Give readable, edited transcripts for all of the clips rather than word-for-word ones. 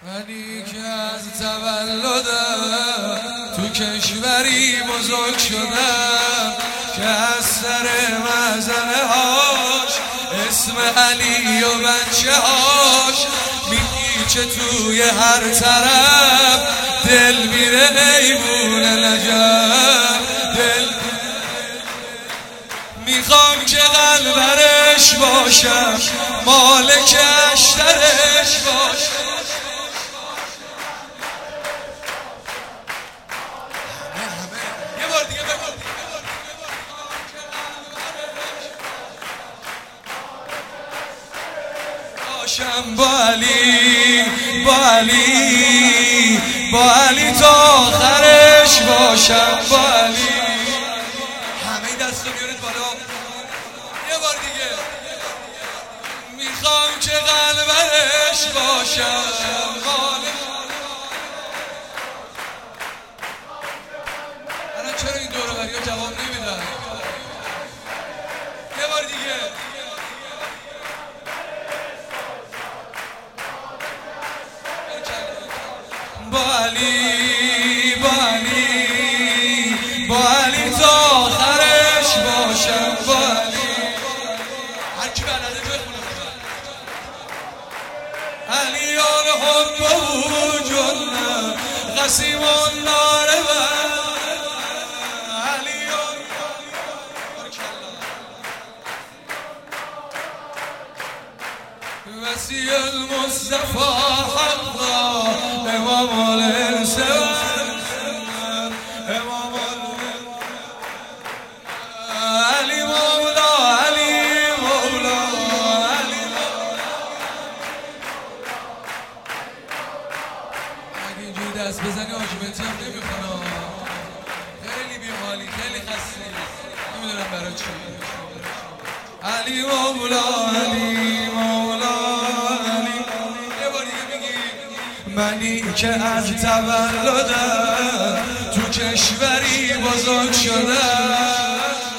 منی که از تولدم تو کشوری بزرگ شدم که از سر مزنه هاش اسم علی و بچه هاش میپیچه توی هر طرف، دل میره ایوون نجف. دل میخوام که قلبرش باشم، مالک اشترش باشم. با علی، با علی، با علی تا آخرش باشم. با علی همه دستو بیارید بالا یه بار دیگه. میخوام که قلبرش باشم. الان چرا این دور و بریا جواب نمیدن؟ یه بار دیگه. با علی، با علی، با علی تا آخرش باشم. با علی هر کی بلده بخونه. علی الحب و جنة قسیم النار علی وسیع المصطفى حقا امام الانس امام علی مولا، علی مولا، علی اگه اینجوری دست بزنی آجوبتی هم نمیخونه. خیلی بیمالی، خیلی خسته، نمیدونم برای چی. علی مولا، علی مولا، منی که از تولدم تو کشوری بزرگ شدم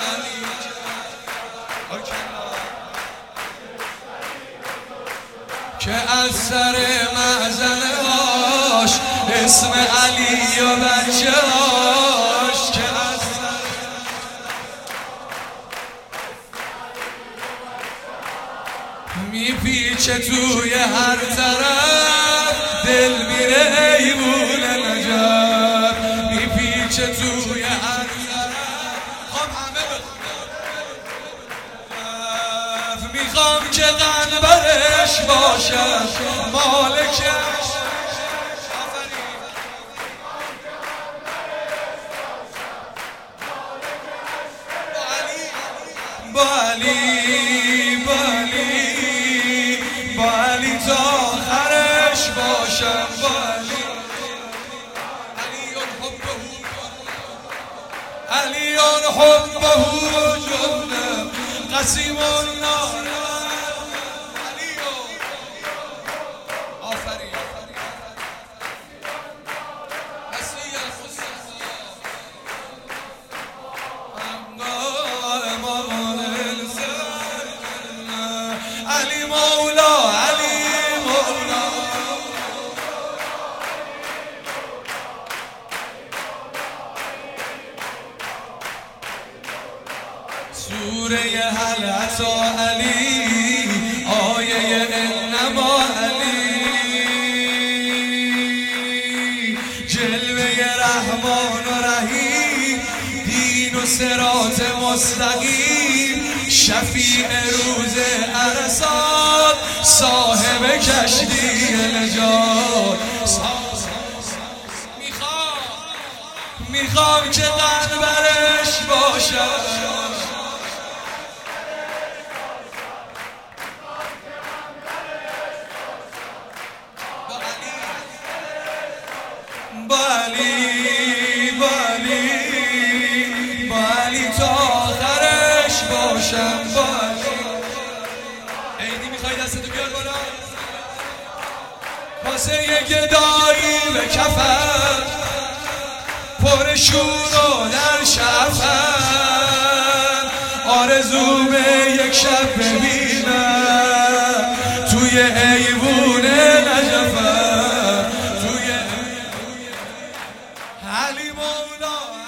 که از سر مزنه هاش اسم علی و بچه هاش که از میپیچه توی هر طرف، دل میره ایوون نجف. میپیچه توی هر طرف. خب همه بخونم. میخوام که قلبرش باشم، مالکش. با علی، با علی، با علی تا آخرش باشم. با علی، علی حبه جنة قسیم النار. آفرین علی مولا، علی مولا. سوره هل اتی علی، آیه انما علی، جلوه رحمان و رحیم، دین و صراط مستقیم، شفیع روز عرصات، صاحب کشتی نجات. میخوام که قلبرش باشم. با علی، با علی، با علی تا آخرش باشم. با علی عیدی میخوای دستتو بیار بالا واسه یه گدایی به کفن، پر شور و در شفن، آرزو به یک شب ببینم توی ایوون نجفم. مولا